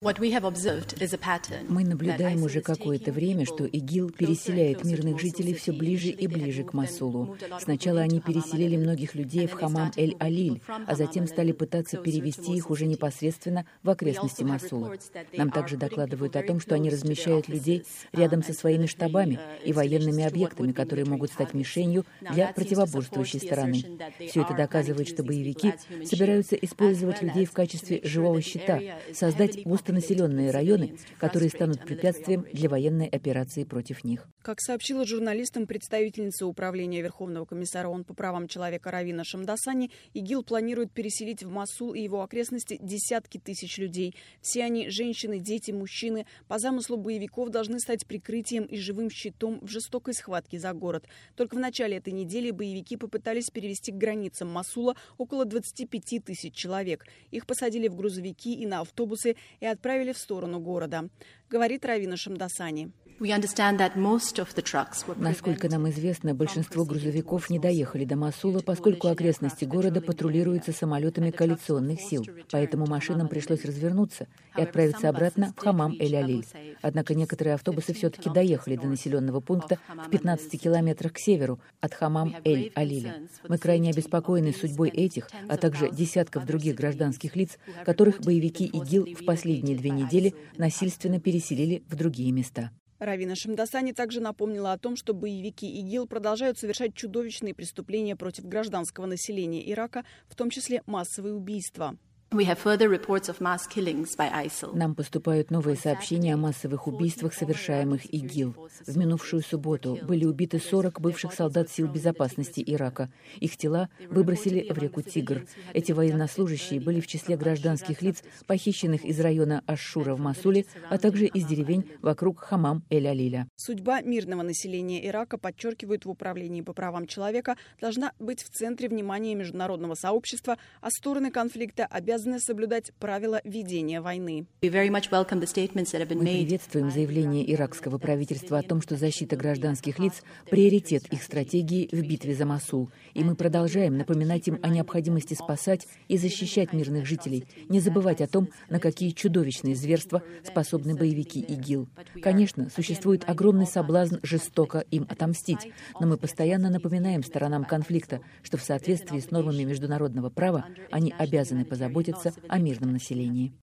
Мы наблюдаем уже какое-то время, что ИГИЛ переселяет мирных жителей все ближе и ближе к Мосулу. Сначала они переселили многих людей в Хамам-эль-Алиль, а затем стали пытаться перевести их уже непосредственно в окрестности Мосула. Нам также докладывают о том, что они размещают людей рядом со своими штабами и военными объектами, которые могут стать мишенью для противоборствующей стороны. Все это доказывает, что боевики собираются использовать людей в качестве живого щита, создать густонаселенные районы, которые станут препятствием для военной операции против них. Как сообщила журналистам представительница Управления Верховного комиссара ООН по правам человека Равина Шамдасани, ИГИЛ планирует переселить в Мосул и его окрестности десятки тысяч людей. Все они – женщины, дети, мужчины. По замыслу боевиков должны стать прикрытием и живым щитом в жестокой схватке за город. Только в начале этой недели боевики попытались перевести к границам Мосула около 25 тысяч человек. Их посадили в грузовики и на автобусы и отправили в сторону города. Говорит Равина Шамдасани. Насколько нам известно, большинство грузовиков не доехали до Мосула, поскольку окрестности города патрулируются самолетами коалиционных сил. Поэтому машинам пришлось развернуться и отправиться обратно в Хамам-эль-Алиль. Однако некоторые автобусы все-таки доехали до населенного пункта в 15 километрах к северу от Хамам-эль-Алиля. Мы крайне обеспокоены судьбой этих, а также десятков других гражданских лиц, которых боевики ИГИЛ в последние 2 недели насильственно переселили в другие места. Равина Шамдасани также напомнила о том, что боевики ИГИЛ продолжают совершать чудовищные преступления против гражданского населения Ирака, в том числе массовые убийства. Нам поступают новые сообщения о массовых убийствах, совершаемых ИГИЛ. В минувшую субботу были убиты 40 бывших солдат сил безопасности Ирака. Их тела выбросили в реку Тигр. Эти военнослужащие были в числе гражданских лиц, похищенных из района Аш-Шура в Мосуле, а также из деревень вокруг Хамам-эль-Алиля. Судьба мирного населения Ирака, подчеркивают в Управлении по правам человека, должна быть в центре внимания международного сообщества, а стороны конфликта обязаны соблюдать правила ведения войны. Мы приветствуем заявление иракского правительства о том, что защита гражданских лиц – приоритет их стратегии в битве за Мосул. И мы продолжаем напоминать им о необходимости спасать и защищать мирных жителей, не забывать о том, на какие чудовищные зверства способны боевики ИГИЛ. Конечно, существует огромный соблазн жестоко им отомстить, но мы постоянно напоминаем сторонам конфликта, что в соответствии с нормами международного права они обязаны позаботиться о мирном населении.